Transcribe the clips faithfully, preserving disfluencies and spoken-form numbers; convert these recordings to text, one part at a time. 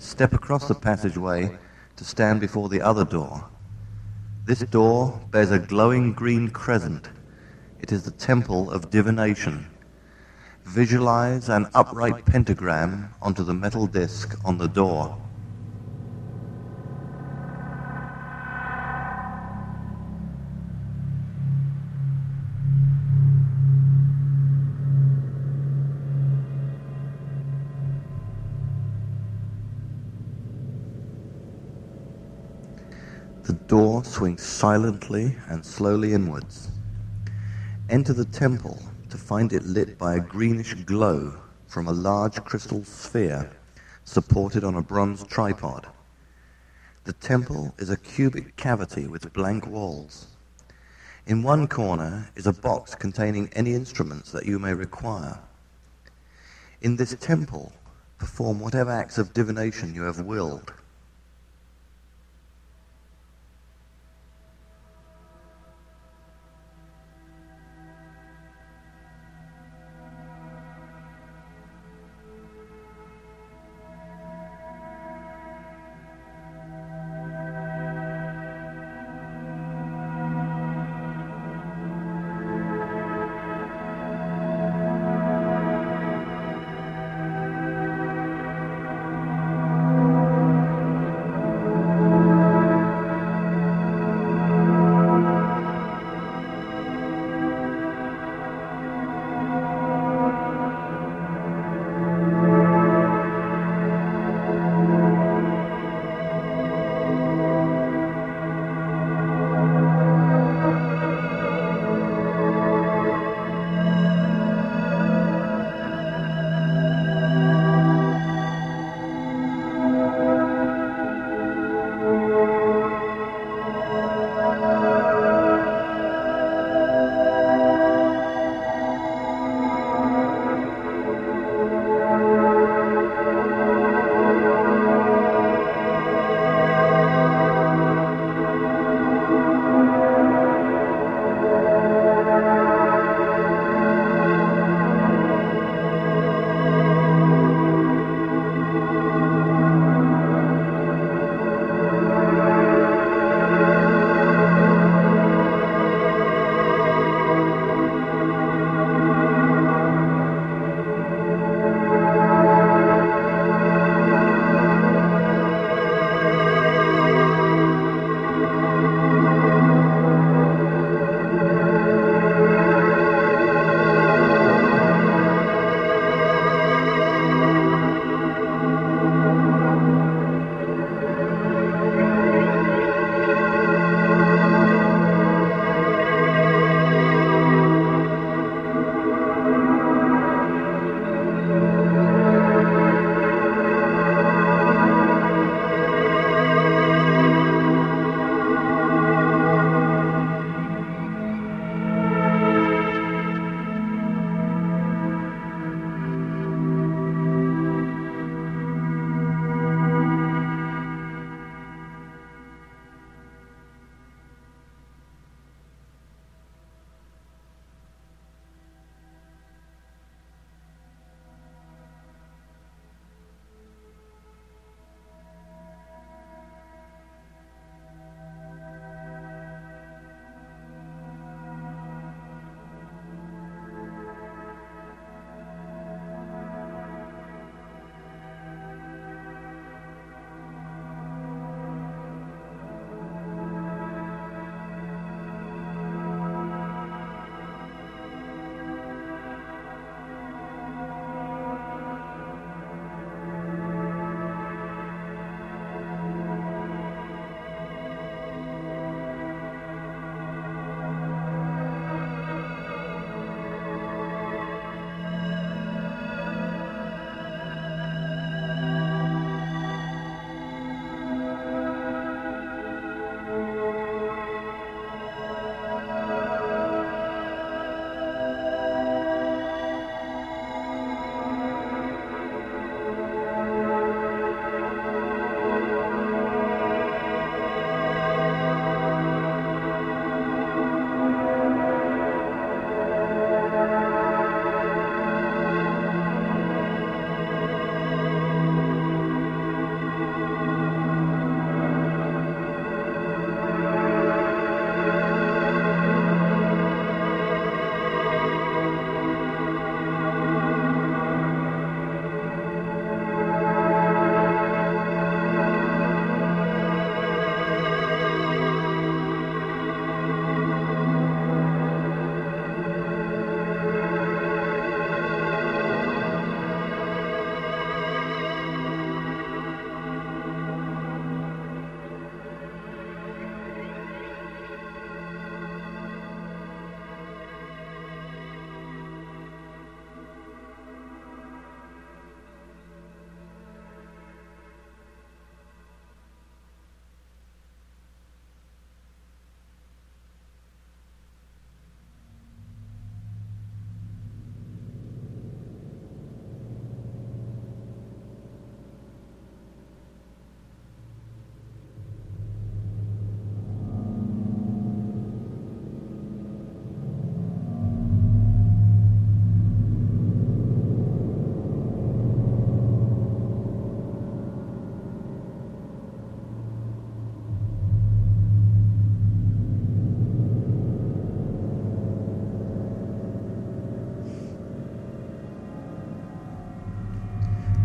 step across the passageway to stand before the other door. This door bears a glowing green crescent. It is the temple of divination. Visualize an upright pentagram onto the metal disc on the door. The door swings silently and slowly inwards. Enter the temple to find it lit by a greenish glow from a large crystal sphere supported on a bronze tripod. The temple is a cubic cavity with blank walls. In one corner is a box containing any instruments that you may require. In this temple, perform whatever acts of divination you have willed.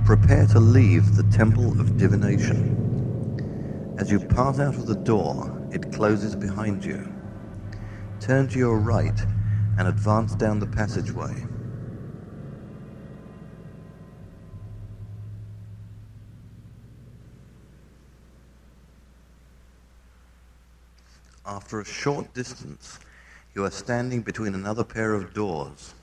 prepare to leave the Temple of Divination. As you pass out of the door, it closes behind you. Turn to your right and advance down the passageway. After a short distance, you are standing between another pair of doors.